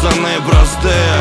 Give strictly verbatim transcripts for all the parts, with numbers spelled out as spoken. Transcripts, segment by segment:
пацаны простые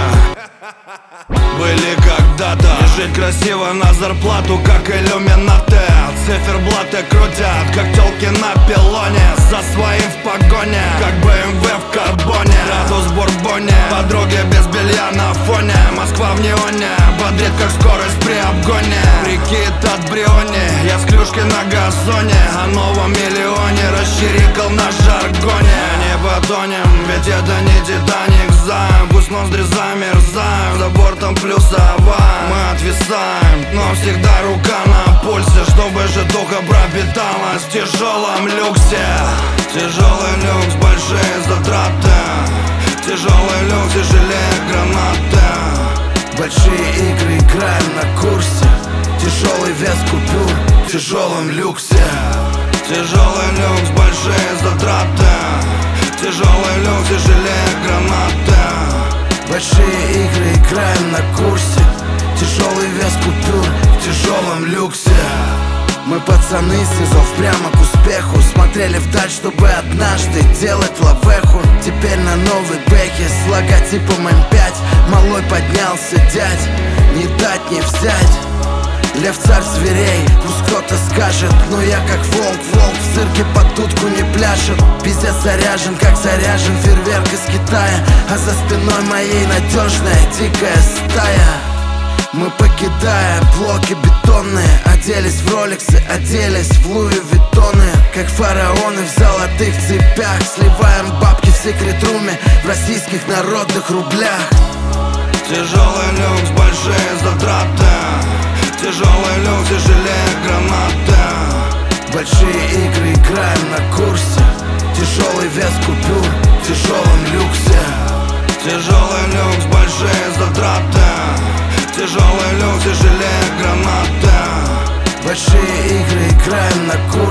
были когда-то. И жить красиво на зарплату, как иллюминаты. Циферблаты крутят, как тёлки на пилоне. За своим в погоне, как бэ эм вэ в карбоне. Градус в бурбоне, подруги без белья на фоне. Москва в неоне, бодрит как скорость при обгоне. Прикид от Бриони, я с клюшки на газоне. О новом миллионе расчирикал на жаргоне. Не потонем, ведь это не Титаник, займ. Пусть ноздри замерзаем, за бортом плюсовая. Мы отвисаем, но всегда рука на пульсе, чтобы же духа пропиталась в тяжелом люксе. Тяжелый люкс, большие затраты. Тяжелый люкс, тяжелее гранаты. Большие игры играем на курсе. Тяжелый вес купюр в тяжелом люксе. Тяжелый люкс, большие затраты. Тяжелый люкс, тяжелее гранаты. Большие игры играем на курсе. Тяжелый вес купюр в тяжелом люксе. Мы пацаны с низов прямо к успеху. Смотрели вдаль, чтобы однажды делать лавеху. Теперь на новой бэхе с логотипом эм пять. Малой поднялся, дядь, не дать не взять. Лев царь зверей, пусть кто-то скажет, но я как волк, волк в цирке под дудку не пляшет. Пиздец заряжен, как заряжен фейерверк из Китая. А за спиной моей надежная дикая стая. Мы, покидая блоки бетонные, оделись в роликсы, оделись в Луи Виттоны. Как фараоны в золотых цепях. Сливаем бабки в секрет-руме в российских народных рублях. Тяжелый люкс, большие затраты. Тяжелый люкс, тяжелее гранаты. Большие игры играем на курсе. Тяжелый вес купюр в тяжелом люксе. Тяжелый люкс, большие затраты. Тяжелый люкс, тяжелее гранаты. Большие игры играем на курсе.